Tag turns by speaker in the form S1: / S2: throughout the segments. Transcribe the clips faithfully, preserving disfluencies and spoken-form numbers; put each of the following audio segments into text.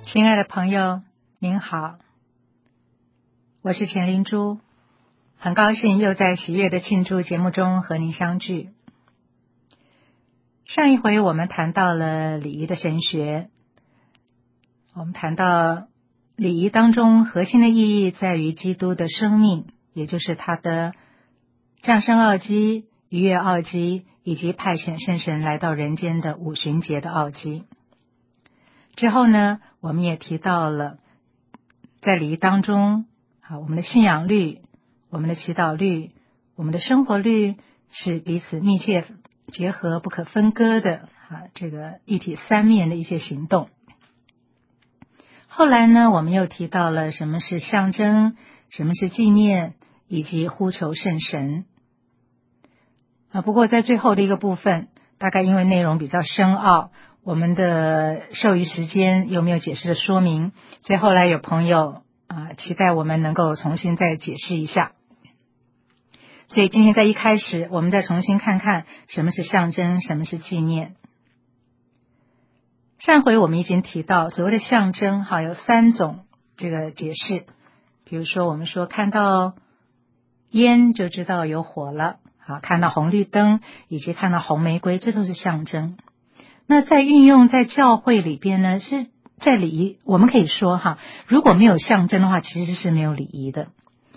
S1: 亲爱的朋友，您好，我是钱灵珠，很高兴又在喜悦的庆祝节目中和您相聚。上一回我们谈到了礼仪的神学，我们谈到礼仪当中核心的意义在于基督的生命，也就是他的降生奥迹、逾越奥迹以及派遣圣神来到人间的五旬节的奥迹。之后呢，我们也提到了在礼仪当中，啊，我们的信仰律、我们的祈祷律、我们的生活律是彼此密切结合、不可分割的啊，这个一体三面的一些行动。后来呢，我们又提到了什么是象征，什么是纪念，以及呼求圣神。啊，不过在最后的一个部分，大概因为内容比较深奥，我们的授予时间又没有解释的说明，所以后来有朋友啊期待我们能够重新再解释一下。所以今天在一开始，我们再重新看看什么是象征，什么是纪念。上回我们已经提到，所谓的象征哈有三种这个解释，比如说我们说看到烟就知道有火了，好，看到红绿灯以及看到红玫瑰，这都是象征。那在运用在教会里边呢，是在礼仪，我们可以说哈，如果没有象征的话，其实是没有礼仪的。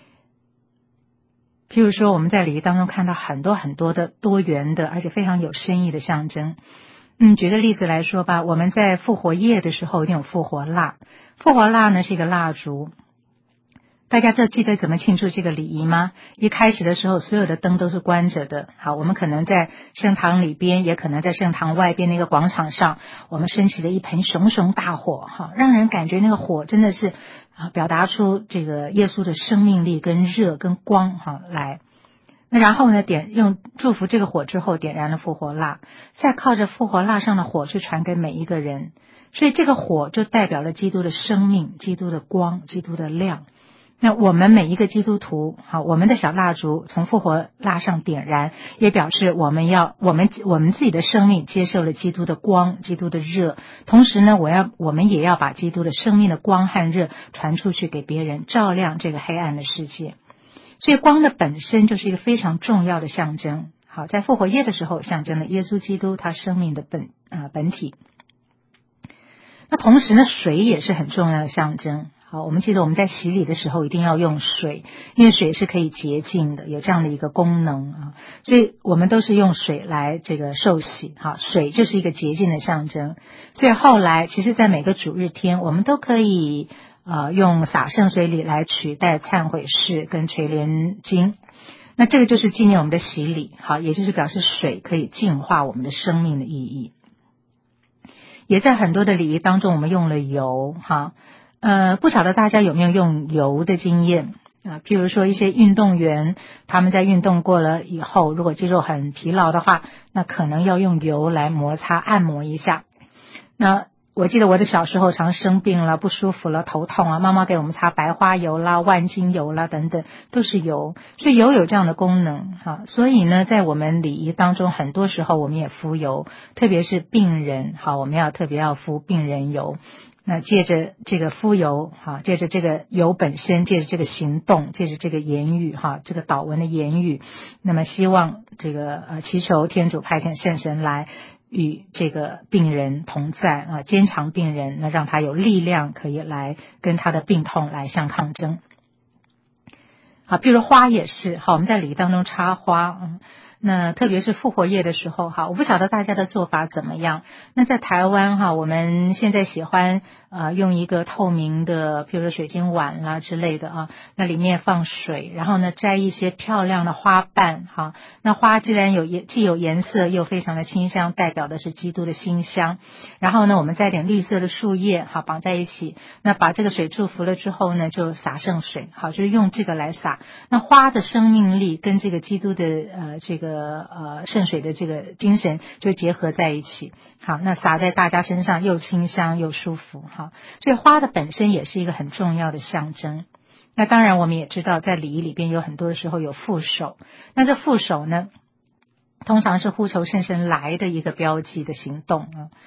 S1: 譬如说我们在礼仪当中看到很多很多的多元的而且非常有深意的象征。嗯，举个例子来说吧，我们在复活夜的时候一定有复活蜡，复活蜡呢是一个蜡烛。大家就记得怎么庆祝这个礼仪吗？一开始的时候，所有的灯都是关着的。好，我们可能在圣堂里边，也可能在圣堂外边那个广场上，我们升起了一盆熊熊大火，哈，让人感觉那个火真的是啊，表达出这个耶稣的生命力跟热跟光哈来。那然后呢，点用祝福这个火之后，点燃了复活蜡，再靠着复活蜡上的火去传给每一个人。所以这个火就代表了基督的生命、基督的光、基督的亮。那我们每一个基督徒，好，我们的小蜡烛从复活蜡上点燃，也表示我们要我们我们自己的生命接受了基督的光、基督的热。同时呢，我要我们也要把基督的生命的光和热传出去给别人，照亮这个黑暗的世界。所以光的本身就是一个非常重要的象征。好，在复活夜的时候，象征了耶稣基督他生命的本啊、呃、本体。那同时呢，水也是很重要的象征。好，我们记得我们在洗礼的时候一定要用水，因为水是可以洁净的，有这样的一个功能啊，所以我们都是用水来这个受洗。好，水就是一个洁净的象征。所以后来其实在每个主日天，我们都可以呃用洒圣水礼来取代忏悔式跟垂怜经。那这个就是纪念我们的洗礼，好，也就是表示水可以净化我们的生命的意义。也在很多的礼仪当中，我们用了油哈。呃，不晓得大家有没有用油的经验啊？譬如说一些运动员，他们在运动过了以后，如果肌肉很疲劳的话，那可能要用油来摩擦按摩一下。那我记得我的小时候常生病了、不舒服了、头痛啊，妈妈给我们擦白花油啦、万金油啦等等，都是油。所以油有这样的功能哈。所以呢，在我们礼仪当中，很多时候我们也敷油，特别是病人，好，我们要特别要敷病人油。那借着这个敷油哈，借着这个油本身，借着这个行动，借着这个言语哈，这个祷文的言语，那么希望这个呃祈求天主派遣圣神来与这个病人同在啊，坚强病人，那让他有力量可以来跟他的病痛来相抗争。好，比如花也是好，我们在礼当中插花，嗯。那特别是复活夜的时候哈，我不晓得大家的做法怎么样。那在台湾哈，我们现在喜欢呃用一个透明的，譬如说水晶碗啦之类的啊，那里面放水，然后呢摘一些漂亮的花瓣哈。那花既然有既有颜色又非常的清香，代表的是基督的馨香。然后呢，我们再点绿色的树叶哈绑在一起，那把这个水祝福了之后呢，就洒圣水，好，就是用这个来洒。那花的生命力跟这个基督的呃这个呃圣水的这个精神就结合在一起。好，那洒在大家身上又清香又舒服哈。所以花的本身也是一个很重要的象征。那当然我们也知道在礼仪里边有很多的时候有副手，那这副手呢通常是呼求圣神来的一个标记的行动啊。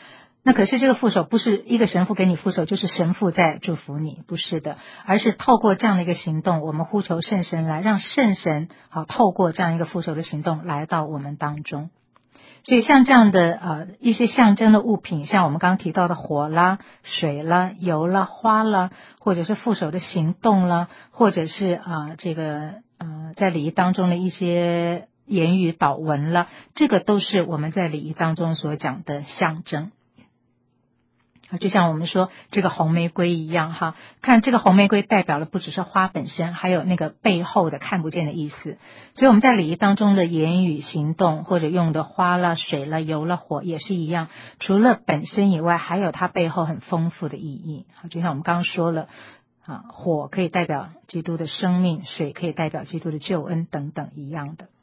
S1: 那可是这个副手不是一个神父给你副手，就是神父在祝福你，不是的，而是透过这样的一个行动，我们呼求圣神来，让圣神好透过这样一个副手的行动来到我们当中。所以像这样的呃一些象征的物品，像我们刚刚提到的火啦、水啦、油啦、花啦，或者是副手的行动啦，或者是啊、呃、这个呃在礼仪当中的一些言语祷文啦，这个都是我们在礼仪当中所讲的象征。就像我们说这个红玫瑰一样哈，看这个红玫瑰代表了不只是花本身，还有那个背后的看不见的意思。所以我们在礼仪当中的言语行动或者用的花了、水了、油了、火也是一样，除了本身以外，还有它背后很丰富的意义。就像我们刚刚说了啊，火可以代表基督的生命，水可以代表基督的救恩等等一样的。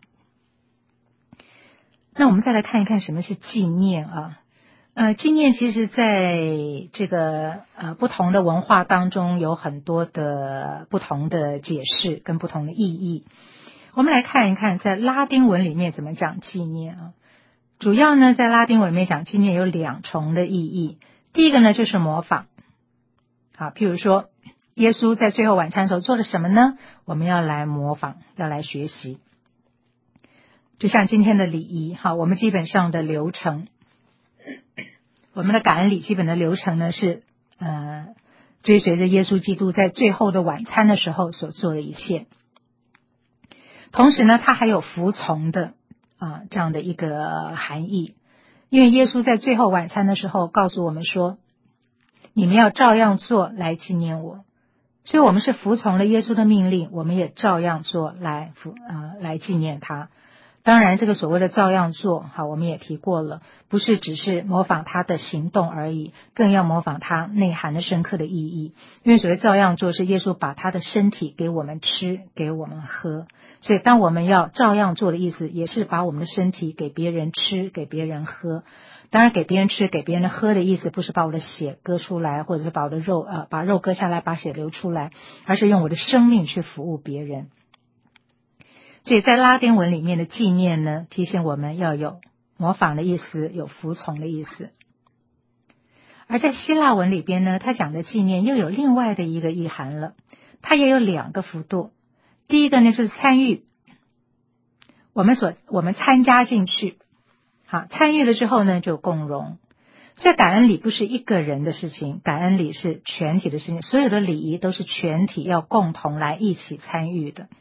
S1: 那我们再来看一看什么是纪念啊。呃，纪念其实在这个呃不同的文化当中有很多的不同的解释跟不同的意义。我们来看一看在拉丁文里面怎么讲纪念啊。主要呢在拉丁文里面讲纪念有两重的意义。第一个呢就是模仿。好，譬如说耶稣在最后晚餐的时候做了什么呢？我们要来模仿，要来学习。就像今天的礼仪，好，我们基本上的流程。我们的感恩礼基本的流程呢是呃追随着耶稣基督在最后的晚餐的时候所做的一切。同时呢他还有服从的啊、呃、这样的一个含义。因为耶稣在最后晚餐的时候告诉我们说，你们要照样做来纪念我。所以我们是服从了耶稣的命令，我们也照样做来服呃来纪念他。当然这个所谓的照样做，好，我们也提过了，不是只是模仿他的行动而已，更要模仿他内涵的深刻的意义。因为所谓照样做是耶稣把他的身体给我们吃，给我们喝。所以当我们要照样做的意思，也是把我们的身体给别人吃，给别人喝。当然给别人吃给别人喝的意思不是把我的血割出来，或者是把我的肉呃把肉割下来把血流出来，而是用我的生命去服务别人。所以在拉丁文里面的纪念呢，提醒我们要有模仿的意思，有服从的意思。而在希腊文里边呢，他讲的纪念又有另外的一个意涵了，它也有两个幅度。第一个呢就是参与，我们所我们参加进去，好，参与了之后呢就共荣。所以感恩礼不是一个人的事情，感恩礼是全体的事情，所有的礼仪都是全体要共同来一起参与的。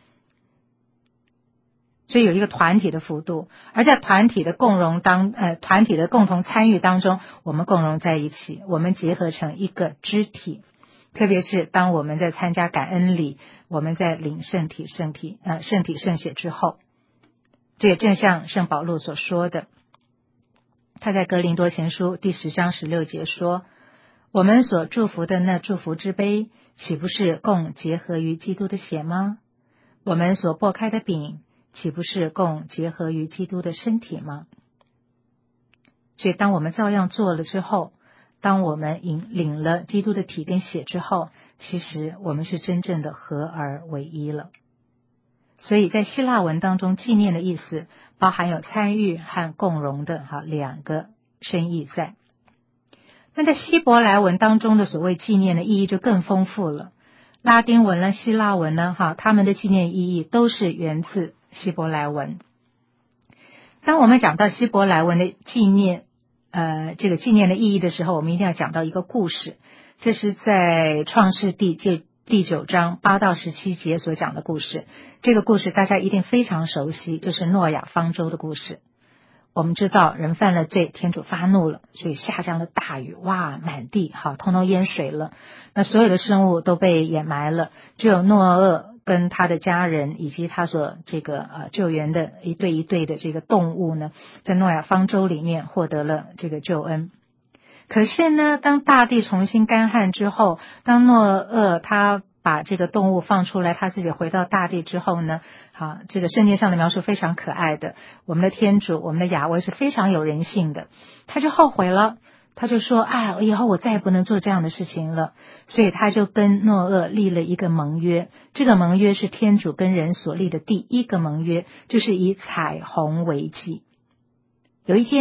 S1: 所以有一个团体的幅度，而在团体的共荣当呃团体的共同参与当中，我们共荣在一起，我们结合成一个肢体。特别是当我们在参加感恩礼，我们在领圣体圣体呃圣体圣血之后，这也正像圣保禄所说的，他在哥林多前书第十章十六节说，我们所祝福的那祝福之杯，岂不是共结合于基督的血吗？我们所擘开的饼，岂不是共结合于基督的身体吗？所以当我们照样做了之后，当我们领领了基督的体跟血之后，其实我们是真正的合而为一了。所以在希腊文当中，纪念的意思包含有参与和共荣的哈两个深意在。那在希伯来文当中的所谓纪念的意义就更丰富了。拉丁文呢、希腊文呢，哈，他们的纪念意义都是源自希伯来文。当我们讲到希伯来文的纪念，呃，这个纪念的意义的时候，我们一定要讲到一个故事。这是在创世纪第第九章八到十七节所讲的故事。这个故事大家一定非常熟悉，就是诺亚方舟的故事。我们知道人犯了罪，天主发怒了，所以下降了大雨，哇，满地好通通淹水了。那所有的生物都被掩埋了，只有诺厄跟他的家人以及他所这个呃救援的一对一对的这个动物呢，在诺亚方舟里面获得了这个救恩。可是呢，当大地重新干旱之后，当诺厄他把这个动物放出来，他自己回到大地之后呢，好，这个圣经上的描述非常可爱的，我们的天主，我们的雅威是非常有人性的，他就后悔了，他就说，哎，以后我再也不能做这样的事情了，所以他就跟诺厄立了一个盟约，这个盟约是天主跟人所立的第一个盟约，就是以彩虹为记。有一天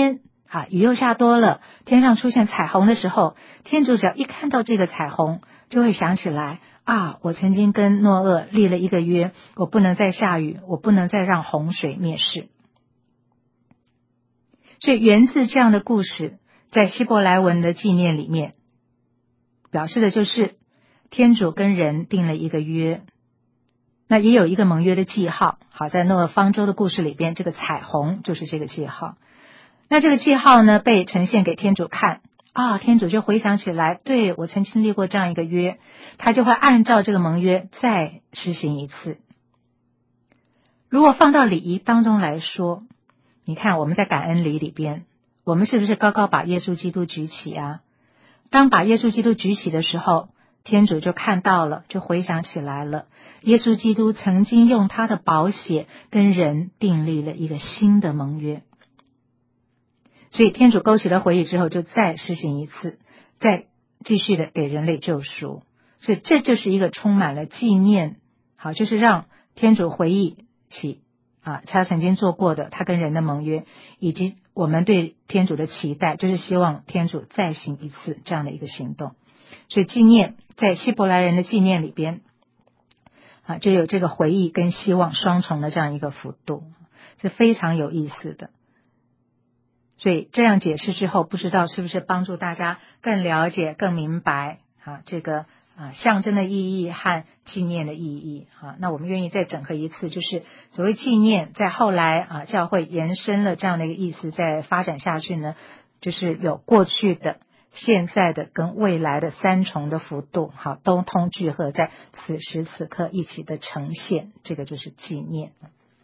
S1: 啊，雨又下多了，天上出现彩虹的时候，天主只要一看到这个彩虹，就会想起来啊，我曾经跟诺厄立了一个约，我不能再下雨，我不能再让洪水灭世。所以源自这样的故事，在希伯来文的纪念里面，表示的就是天主跟人定了一个约，那也有一个盟约的记号。好，在诺厄方舟的故事里边，这个彩虹就是这个记号。那这个记号呢，被呈现给天主看啊，天主就回想起来，对，我曾经立过这样一个约，他就会按照这个盟约再施行一次。如果放到礼仪当中来说，你看我们在感恩礼里边，我们是不是高高把耶稣基督举起啊？当把耶稣基督举起的时候，天主就看到了，就回想起来了，耶稣基督曾经用他的宝血跟人订立了一个新的盟约。所以天主勾起了回忆之后，就再施行一次，再继续的给人类救赎。所以这就是一个充满了纪念，好，就是让天主回忆起啊，他曾经做过的他跟人的盟约，以及我们对天主的期待，就是希望天主再行一次这样的一个行动。所以纪念在希伯来人的纪念里边啊，就有这个回忆跟希望双重的这样一个幅度，是非常有意思的。所以这样解释之后，不知道是不是帮助大家更了解更明白啊这个啊象征的意义和纪念的意义啊。那我们愿意再整合一次，就是所谓纪念在后来啊教会延伸了这样的一个意思，再发展下去呢，就是有过去的、现在的跟未来的三重的幅度，好，都通聚合在此时此刻一起的呈现，这个就是纪念。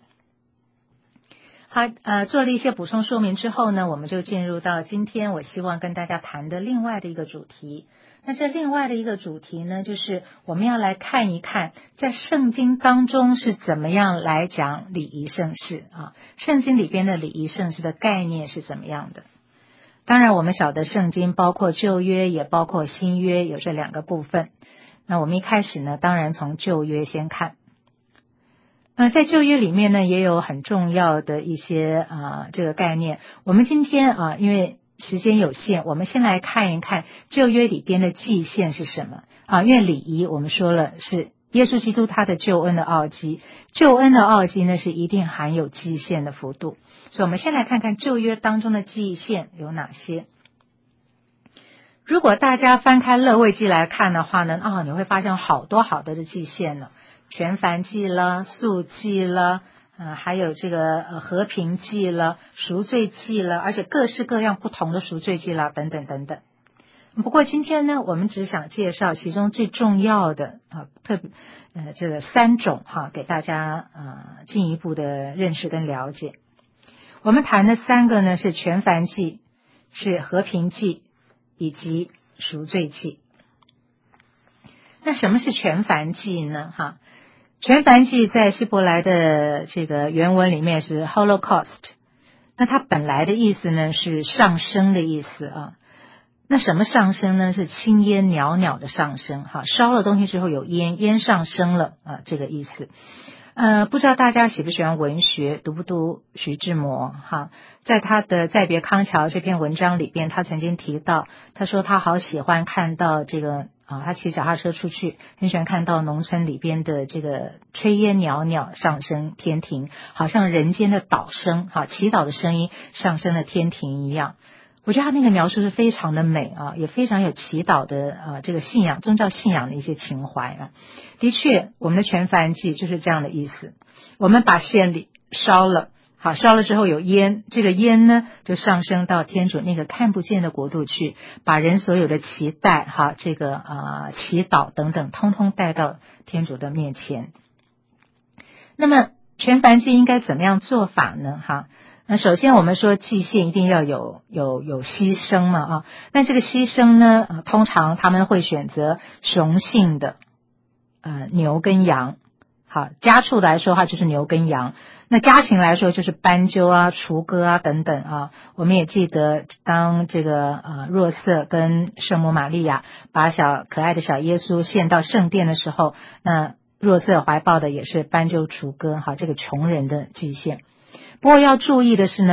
S1: 好，呃，做了一些补充说明之后呢，我们就进入到今天我希望跟大家谈的另外的一个主题。那这另外的一个主题呢，就是我们要来看一看，在圣经当中是怎么样来讲礼仪圣事啊？圣经里边的礼仪圣事的概念是怎么样的？当然，我们晓得圣经包括旧约，也包括新约，有这两个部分。那我们一开始呢，当然从旧约先看。呃，在旧约里面呢，也有很重要的一些啊、呃、这个概念。我们今天啊、呃，因为时间有限，我们先来看一看旧约里边的祭献是什么啊？因为礼仪我们说了是耶稣基督他的救恩的奥迹，救恩的奥迹呢是一定含有祭献的幅度。所以我们先来看看旧约当中的祭献有哪些。如果大家翻开勒未记来看的话呢，啊，你会发现好多好多的祭献呢。全燔祭了，素祭了，呃，还有这个呃和平祭了，赎罪祭了，而且各式各样不同的赎罪祭了，等等等等。不过今天呢，我们只想介绍其中最重要的啊，特别呃这个三种哈、啊，给大家呃进一步的认识跟了解。我们谈的三个呢是全燔祭、是和平祭以及赎罪祭。那什么是全燔祭呢？哈？全燔祭在希伯来的这个原文里面是 Holocaust， 那它本来的意思呢是上升的意思啊。那什么上升呢？是青烟袅袅的上升，哈，烧了东西之后有烟，烟上升了啊，这个意思。呃，不知道大家喜不喜欢文学，读不读徐志摩哈？在他的《再别康桥》这篇文章里边，他曾经提到，他说他好喜欢看到这个啊，他骑脚踏车出去，很喜欢看到农村里边的这个炊烟袅袅上升天庭，好像人间的祷声哈，祈祷的声音上升了天庭一样。我觉得他那个描述是非常的美啊，也非常有祈祷的啊这个信仰宗教信仰的一些情怀啊。的确，我们的全燔祭就是这样的意思。我们把献礼烧了，好，烧了之后有烟，这个烟呢就上升到天主那个看不见的国度去，把人所有的期待哈，这个啊、呃、祈祷等等，通通带到天主的面前。那么全燔祭应该怎么样做法呢？哈？那首先我们说祭献一定要有有有牺牲嘛啊，那这个牺牲呢，呃、通常他们会选择雄性的呃牛跟羊，好，家畜来说的话就是牛跟羊，那家禽来说就是斑鸠啊、雏鸽啊等等啊。我们也记得当这个呃若瑟跟圣母玛利亚把小可爱的小耶稣献到圣殿的时候，那若瑟怀抱的也是斑鸠、雏鸽，好，这个穷人的祭献。不过要注意的是呢，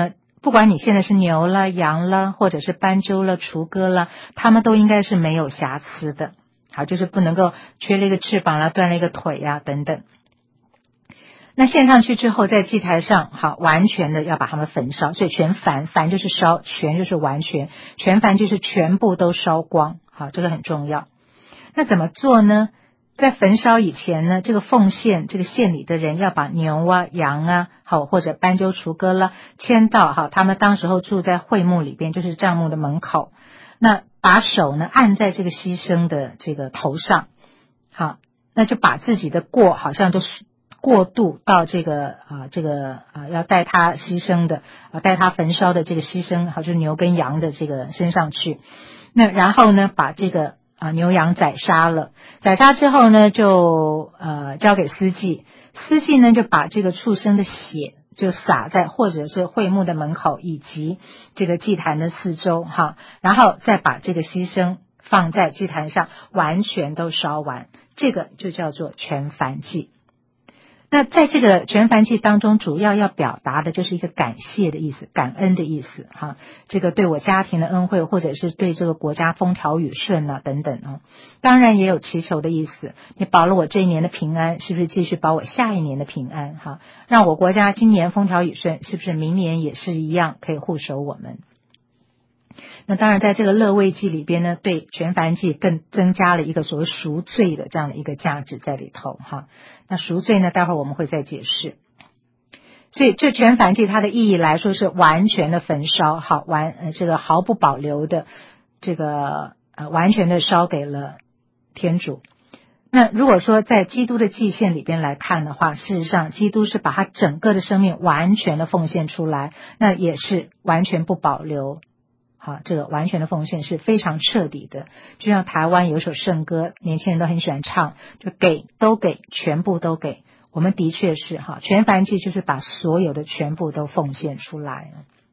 S1: 不管你现在是牛了、羊了，或者是斑鸠了、雏鸽了，它们都应该是没有瑕疵的。好，就是不能够缺了一个翅膀啦、断了一个腿呀、等等。那献上去之后，在祭台上，好，完全的要把它们焚烧，所以全燔，燔就是烧，全就是完全，全燔就是全部都烧光。好，这个很重要。那怎么做呢？在焚烧以前呢，这个奉献这个献礼的人要把牛啊、羊啊，好，或者斑鸠、雏鸽啦，牵到好，他们当时候住在会幕里边，就是帐幕的门口。那把手呢按在这个牺牲的这个头上，好，那就把自己的过好像就是过渡到这个啊、呃、这个啊、呃、要带他牺牲的啊带他焚烧的这个牺牲，好，就是牛跟羊的这个身上去。那然后呢，把这个啊牛羊宰杀了，宰杀之后呢，就呃交给司祭，司祭呢就把这个畜生的血就洒在或者是会幕的门口以及这个祭坛的四周哈，然后再把这个牺牲放在祭坛上，完全都烧完，这个就叫做全燔祭。那在这个全燔祭当中，主要要表达的就是一个感谢的意思，感恩的意思哈。这个对我家庭的恩惠，或者是对这个国家风调雨顺啊等等啊。当然也有祈求的意思，你保了我这一年的平安，是不是继续保我下一年的平安哈？让我国家今年风调雨顺，是不是明年也是一样可以护守我们？那当然在这个乐位祭里边呢，对全燔祭更增加了一个所谓赎罪的这样的一个价值在里头哈。那赎罪呢，待会儿我们会再解释。所以这全燔祭它的意义来说是完全的焚烧，好完呃这个毫不保留的这个呃完全的烧给了天主。那如果说在基督的祭献里边来看的话，事实上基督是把他整个的生命完全的奉献出来，那也是完全不保留。好，这个完全的奉献是非常彻底的，就像台湾有一首圣歌，年轻人都很喜欢唱，就给都给，全部都给。我们的确是哈，全燔祭就是把所有的全部都奉献出来。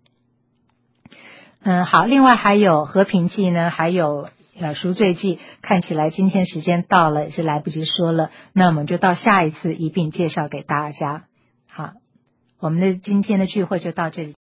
S1: 嗯，好，另外还有和平祭呢，还有呃赎罪祭，看起来今天时间到了，是来不及说了，那我们就到下一次一并介绍给大家。好，我们的今天的聚会就到这里。